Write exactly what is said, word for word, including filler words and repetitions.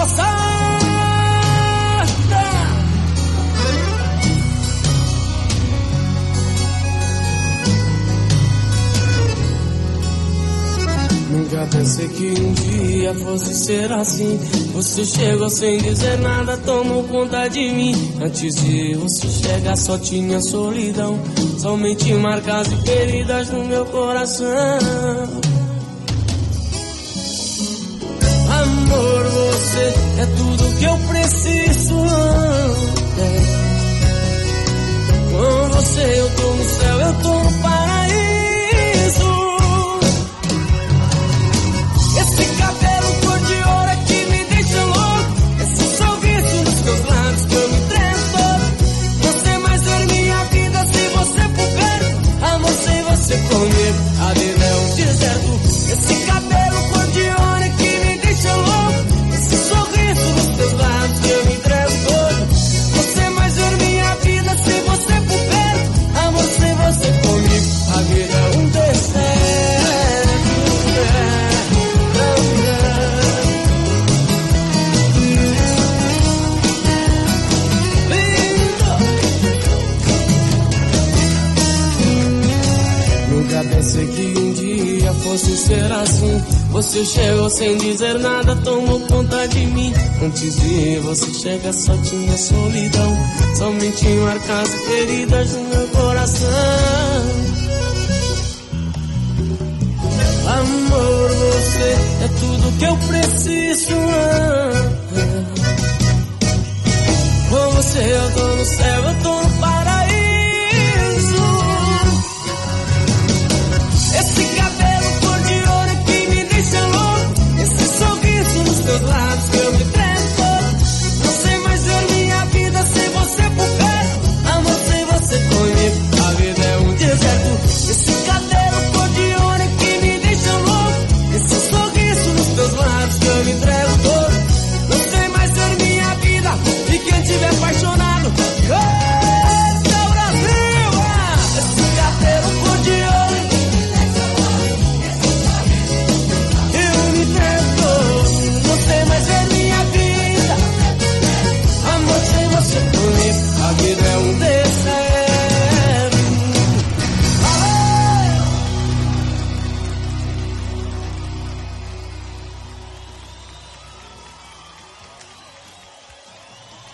calçada. Nunca pensei que um dia fosse ser assim. Você chegou sem dizer nada, tomou conta de mim. Antes de você chegar só tinha solidão, somente marcas e feridas no meu coração. Amor, você é tudo que eu preciso. É. Com você eu tô no céu, eu tô no paraíso. Esse cabelo cor de ouro é que me deixa louco. Esse sorriso nos teus lábios que eu me tremo todo. Você mais ver minha vida se você puder. Amor, sem você comigo a vida é um deserto. Esse cabelo cor de ouro é que me deixa louco. Esse sorriso nos teus lábios que eu me tremo todo. Você mais ver minha vida se você puder. Amor, sem você comigo a vida é um deserto. Nunca pensei que um dia fosse ser assim. Você chegou sem dizer nada, tomou conta de mim. Antes de você chegar só tinha solidão, somente marcas e feridas no meu coração. Amor, você é tudo que eu preciso. Com você eu tô no céu, eu tô no